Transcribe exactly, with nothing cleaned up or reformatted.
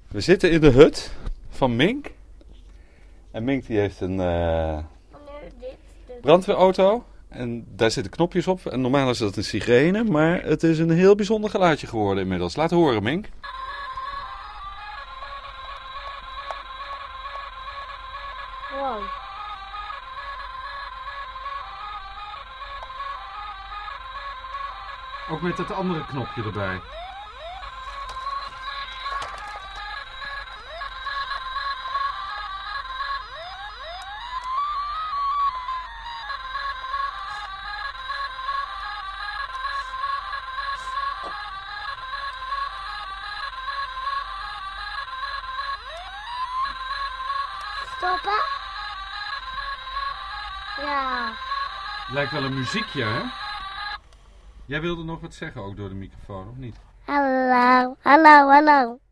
We zitten in de hut van Mink. En Mink die heeft een uh, brandweerauto. En daar zitten knopjes op. En normaal is dat een sirene, maar het is een heel bijzonder geluidje geworden inmiddels. Laat horen, Mink. Wow. Ook met dat andere knopje erbij. Stoppen? Ja. Lijkt wel een muziekje, hè? Jij wilde nog wat zeggen ook door de microfoon, of niet? Hallo, hallo, hallo.